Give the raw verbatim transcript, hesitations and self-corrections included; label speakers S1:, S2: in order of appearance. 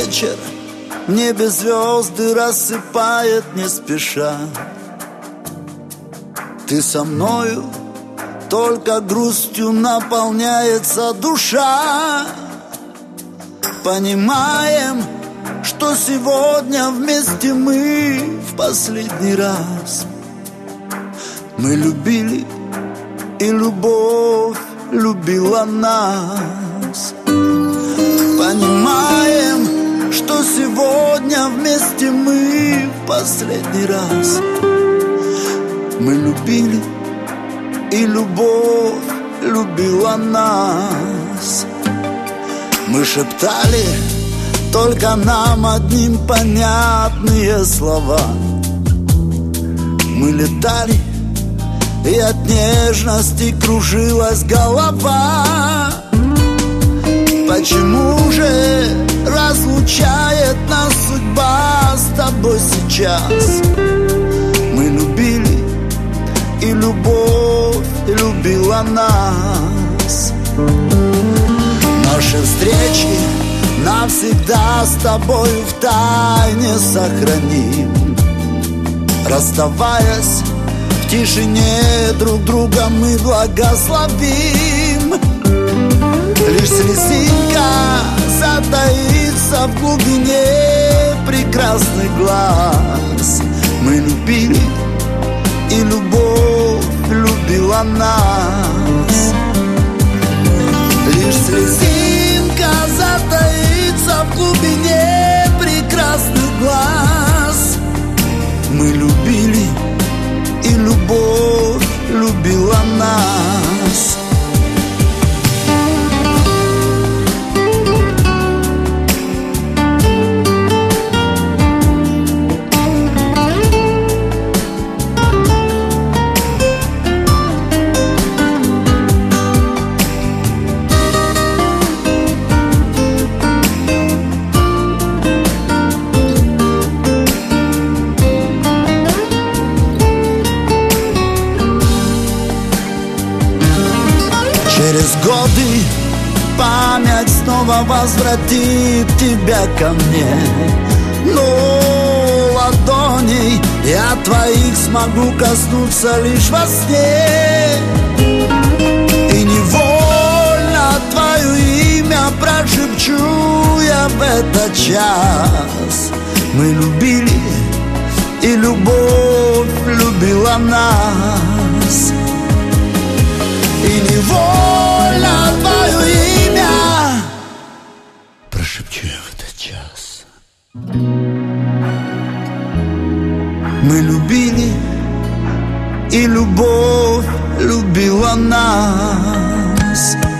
S1: вечер в небе звезды рассыпает не спеша. Ты со мною, только грустью наполняется душа. Понимаем, что сегодня вместе мы в последний раз. Мы любили, и любовь любила нас. Понимаем, что сегодня вместе мы в последний раз. Мы любили, и любовь любила нас. Мы шептали только нам одним понятные слова. Мы летали, и от нежности кружилась голова. Почему же разлучает нас судьба с тобой сейчас? Мы любили, и любовь любила нас. Наши встречи навсегда с тобою в тайне сохраним. Расставаясь в тишине, друг друга мы благословим. Лишь слезинка затаится в глубине прекрасных глаз. Мы любили, и любовь любила нас. Лишь слезинка затаится в глубине прекрасных глаз. Мы любили, и любовь любила нас. Через годы память снова возвратит тебя ко мне. Но ладоней я твоих смогу коснуться лишь во сне. И невольно твое имя прошепчу я в этот час. Мы любили, и любовь любила нас. И невольно твое имя прошепчу я в этот час. Мы любили, и любовь любила нас.